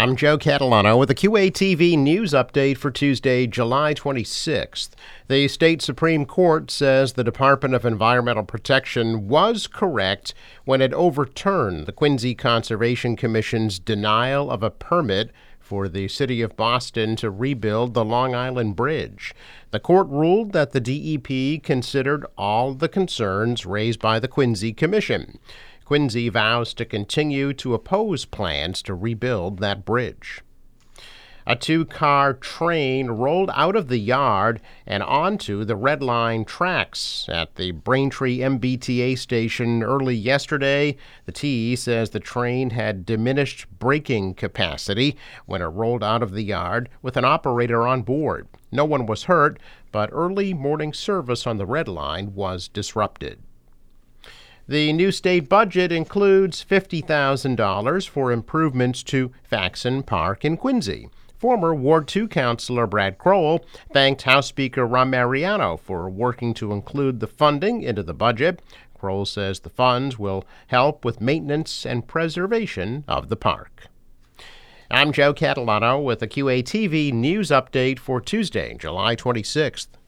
I'm Joe Catalano with a QATV news update for Tuesday, July 26th. The state Supreme Court says the Department of Environmental Protection was correct when it overturned the Quincy Conservation Commission's denial of a permit for the city of Boston to rebuild the Long Island Bridge. The court ruled that the DEP considered all the concerns raised by the Quincy Commission. Quincy vows to continue to oppose plans to rebuild that bridge. A two-car train rolled out of the yard and onto the Red Line tracks at the Braintree MBTA station early yesterday. The T says the train had diminished braking capacity when it rolled out of the yard with an operator on board. No one was hurt, but early morning service on the Red Line was disrupted. The new state budget includes $50,000 for improvements to Faxon Park in Quincy. Former Ward 2 Councilor Brad Crowell thanked House Speaker Rahm Mariano for working to include the funding into the budget. Crowell says the funds will help with maintenance and preservation of the park. I'm Joe Catalano with a QATV news update for Tuesday, July 26th.